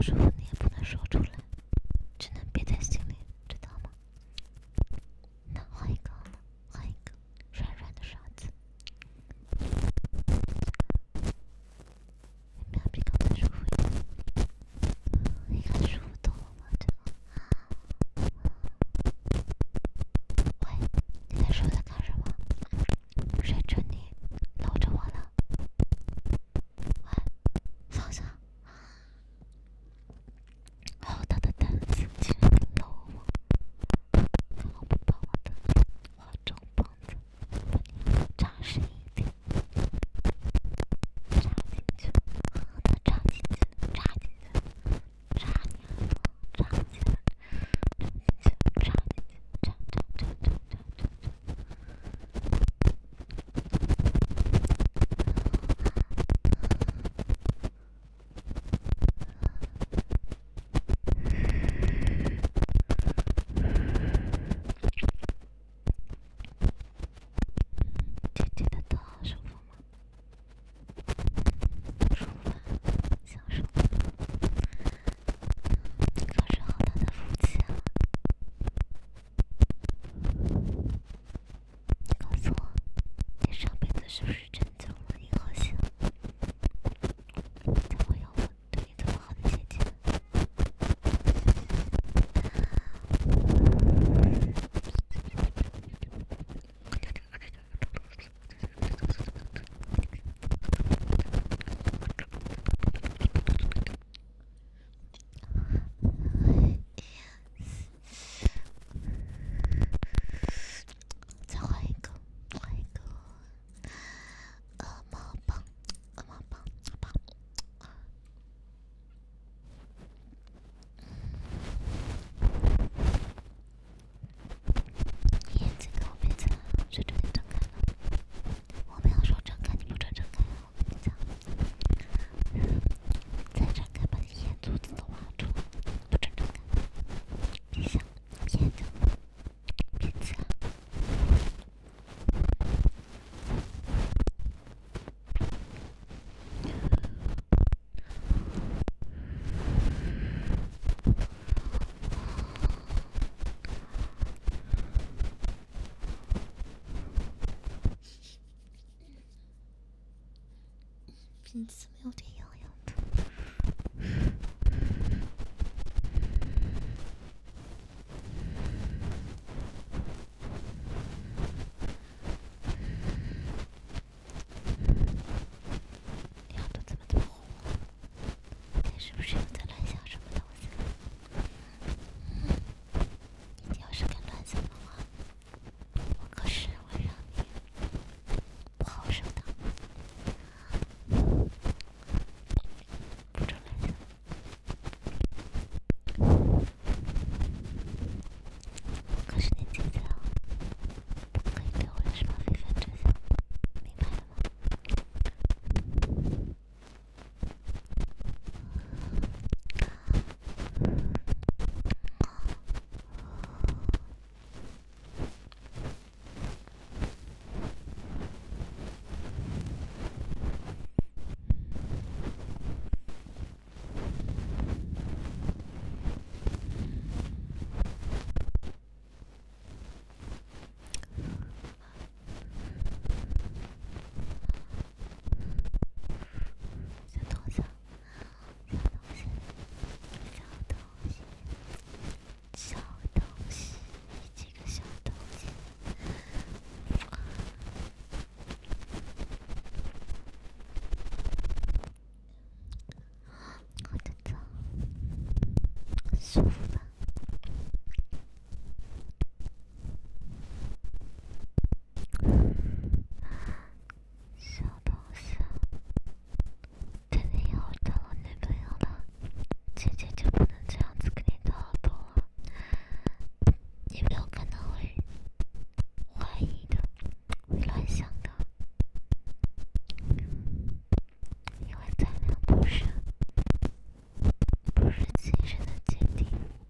舒服你也不能说出来，只能憋在心里，知道吗？那换一个好了，换一个软软的刷子，有没有比刚才舒服一点？应该舒服多了吧？这个。喂，你在说在干什么？谁准你搂着我了？喂，放下！好大的胆子，竟然搂我！看我不把我的化妆棒子把你扎深一点，扎进去，狠狠地扎进去，扎进去，扎你耳朵，扎进去，扎进去，扎进去，扎。姐姐的头好舒服吗？舒服吧，享受吧。可是好大的福气啊！你告诉我，你上辈子是不是拯救了银河系？才会有我对你这么好的姐姐。再换一个，换一个鹅毛棒，鹅毛棒，棒。你眼睛给我闭起来，谁准你睁开了？我没有说睁开，你不准睁开，我跟你讲。再睁开，把你眼珠子都挖住，不准睁开。闭上眼睛，闭起来。鼻子怎么有点痒痒的？你耳朵怎么这么红啊？你是不是又在乱想什么东西？你要是敢乱想的话，我可是会让你不好受的。不准乱想。可是你姐姐啊，不可以对我有什么非分之想，明白了吗？小东西，小东西，小东西，小东西，你这个小东西。我的澡舒服吧？小东西，等你以后当我女朋友了，姐姐就不能这样子跟你讨好多了。你没有可能会怀疑的，会乱想的，因为咱俩不是亲生的姐弟。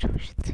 处是最